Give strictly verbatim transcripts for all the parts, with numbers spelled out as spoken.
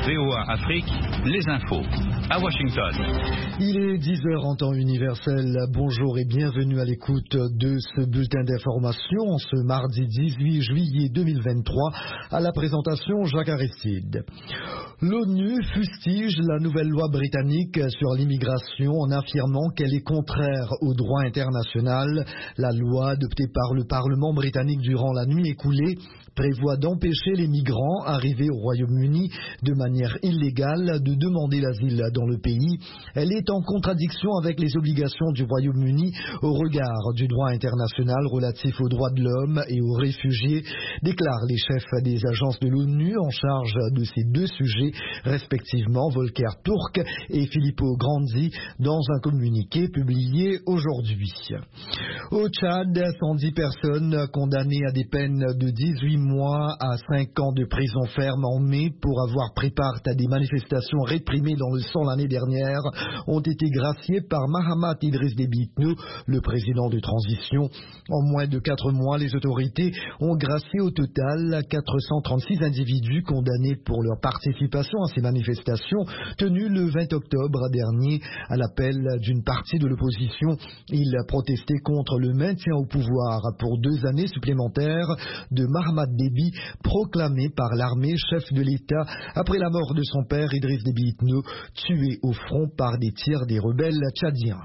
V O A Afrique, les infos. À Washington. Il est dix heures en temps universel. Bonjour et bienvenue à l'écoute de ce bulletin d'information en ce mardi dix-huit juillet deux mille vingt-trois. À la présentation, Jacques Aristide. L'ONU fustige la nouvelle loi britannique sur l'immigration en affirmant qu'elle est contraire au droit international. La loi adoptée par le Parlement britannique durant la nuit écoulée prévoit d'empêcher les migrants arrivés au Royaume-Uni de manière illégale de demander l'asile dans le pays. Elle est en contradiction avec les obligations du Royaume-Uni au regard du droit international relatif aux droits de l'homme et aux réfugiés, déclarent les chefs des agences de l'ONU en charge de ces deux sujets, respectivement Volker Turk et Filippo Grandi, dans un communiqué publié aujourd'hui. Au Tchad, cent dix personnes condamnées à des peines de dix-huit mois à cinq ans de prison ferme en mai pour avoir pris part à des manifestations réprimées dans le sang l'année dernière ont été graciées par Mahamat Idriss Déby Itno, le président de transition. En moins de quatre mois, les autorités ont gracié au total quatre cent trente-six individus condamnés pour leur participation à ces manifestations tenues le vingt octobre dernier à l'appel d'une partie de l'opposition. Ils protestaient contre le maintien au pouvoir pour deux années supplémentaires de Mahamat Déby, proclamé par l'armée chef de l'État après la mort de son père Idriss Déby Itno, tué au front par des tirs des rebelles tchadiens.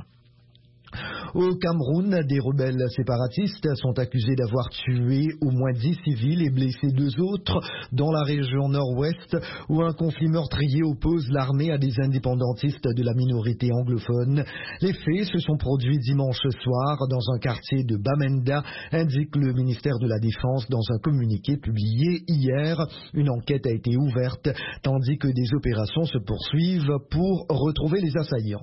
Au Cameroun, des rebelles séparatistes sont accusés d'avoir tué au moins dix civils et blessé deux autres dans la région nord-ouest où un conflit meurtrier oppose l'armée à des indépendantistes de la minorité anglophone. Les faits se sont produits dimanche soir dans un quartier de Bamenda, indique le ministère de la Défense dans un communiqué publié hier. Une enquête a été ouverte tandis que des opérations se poursuivent pour retrouver les assaillants.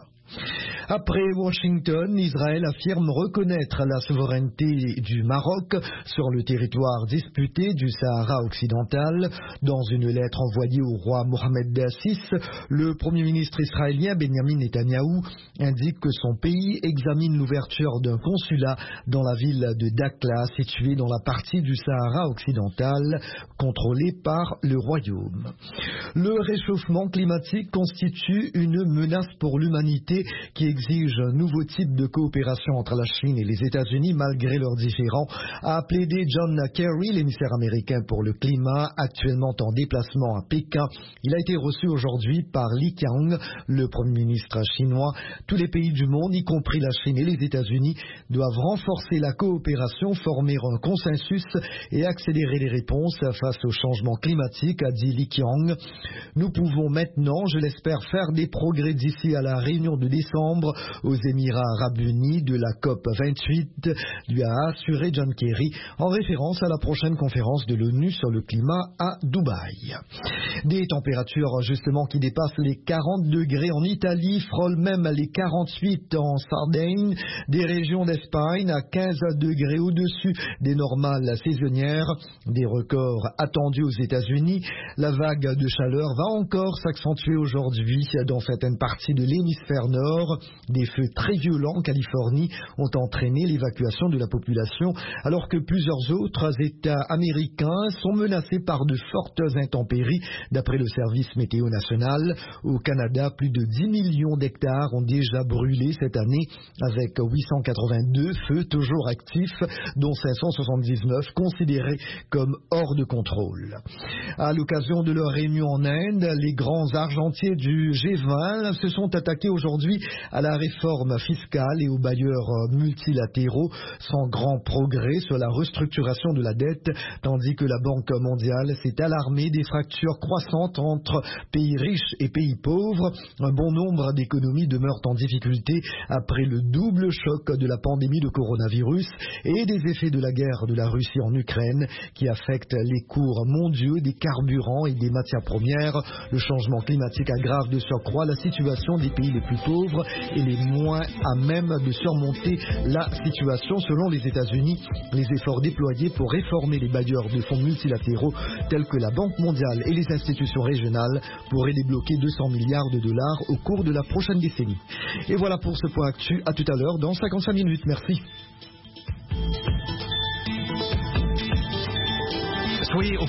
Après Washington, Israël affirme reconnaître la souveraineté du Maroc sur le territoire disputé du Sahara occidental. Dans une lettre envoyée au roi Mohamed six, le premier ministre israélien Benjamin Netanyahou indique que son pays examine l'ouverture d'un consulat dans la ville de Dakhla, située dans la partie du Sahara occidental contrôlée par le royaume. Le réchauffement climatique constitue une menace pour l'humanité qui exige un nouveau type de coopération entre la Chine et les États-Unis malgré leurs différends, a plaidé John Kerry, l'émissaire américain pour le climat, actuellement en déplacement à Pékin. Il a été reçu aujourd'hui par Li Qiang, le premier ministre chinois. Tous les pays du monde, y compris la Chine et les États-Unis, doivent renforcer la coopération, former un consensus et accélérer les réponses face au changement climatique, a dit Li Qiang. Nous pouvons maintenant, je l'espère, faire des progrès d'ici à la réunion de décembre aux Émirats Arabes Unis de la COP vingt-huit, lui a assuré John Kerry en référence à la prochaine conférence de l'ONU sur le climat à Dubaï. Des températures justement qui dépassent les quarante degrés en Italie, frôlent même les quarante-huit en Sardaigne, des régions d'Espagne à quinze degrés au-dessus des normales saisonnières, des records attendus aux États-Unis. La vague de chaleur va encore s'accentuer aujourd'hui dans certaines parties de l'hémisphère nord. Des feux très violents en Californie ont entraîné l'évacuation de la population, alors que plusieurs autres États américains sont menacés par de fortes intempéries, d'après le service météo national. Au Canada, plus de dix millions d'hectares ont déjà brûlé cette année, avec huit cent quatre-vingt-deux feux toujours actifs, dont cinq cent soixante-dix-neuf considérés comme hors de contrôle. À l'occasion de leur réunion en Inde, les grands argentiers du G vingt se sont attaqués aujourd'hui à la réforme fiscale et aux bailleurs multilatéraux, sans grand progrès sur la restructuration de la dette, tandis que la Banque mondiale s'est alarmée des fractures croissantes entre pays riches et pays pauvres. Un bon nombre d'économies demeurent en difficulté après le double choc de la pandémie de coronavirus et des effets de la guerre de la Russie en Ukraine qui affectent les cours mondiaux des carburants et des matières premières. Le changement climatique aggrave de surcroît la situation des pays les plus pauvres et les moins à même de surmonter la situation. Selon les États-Unis, les efforts déployés pour réformer les bailleurs de fonds multilatéraux tels que la Banque mondiale et les institutions régionales pourraient débloquer deux cents milliards de dollars au cours de la prochaine décennie. Et voilà pour ce point actu. À tout à l'heure dans cinquante-cinq minutes. Merci. Soyez